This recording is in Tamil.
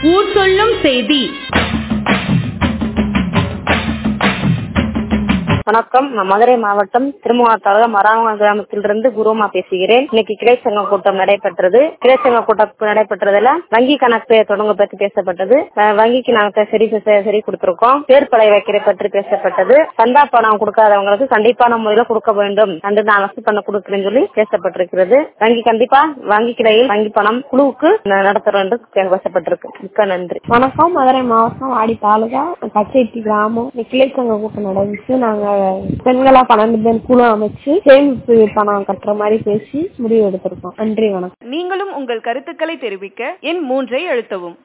ஊர் சொல்லும் செய்தி. வணக்கம். நான் மதுரை மாவட்டம் திருமுகாத்தாள மராவங்க கிராமத்திலிருந்து குருமா பேசுகிறேன். இன்னைக்கு கிளை சங்க கூட்டம் நடைபெற்றது. கிளை சங்க கூட்டம் நடைபெற்றதுல வங்கி கணக்கு தொடங்க பற்றி பேசப்பட்டது. வங்கிக்கு நாங்க சரி கொடுத்திருக்கோம். பேர்பலை வைக்கிற பற்றி பேசப்பட்டது. சந்தா பணம் கொடுக்காதவங்களுக்கு கண்டிப்பான முறையில கொடுக்க வேண்டும் என்று நான் அரசு பண்ண கொடுக்கிறேன்னு சொல்லி பேசப்பட்டிருக்கிறது. வங்கி கிளையில் வங்கி பணம் குழுவுக்கு நடத்துறோம் என்று பேசப்பட்டிருக்கு. மிக்க நன்றி. வணக்கம். மதுரை மாவட்டம் ஆடி தாலுகா கச்சேட்டி கிராமம் கிளை சங்க கூட்டம் நடந்துச்சு. நாங்க பெண்களா 12 பேர் குழு அமைச்சு சேமிப்பு பணம் கட்டுற மாதிரி பேசி முடிவு எடுத்திருக்கோம். நன்றி, வணக்கம். நீங்களும் உங்கள் கருத்துக்களை தெரிவிக்க எண் 3 அழுத்தவும்.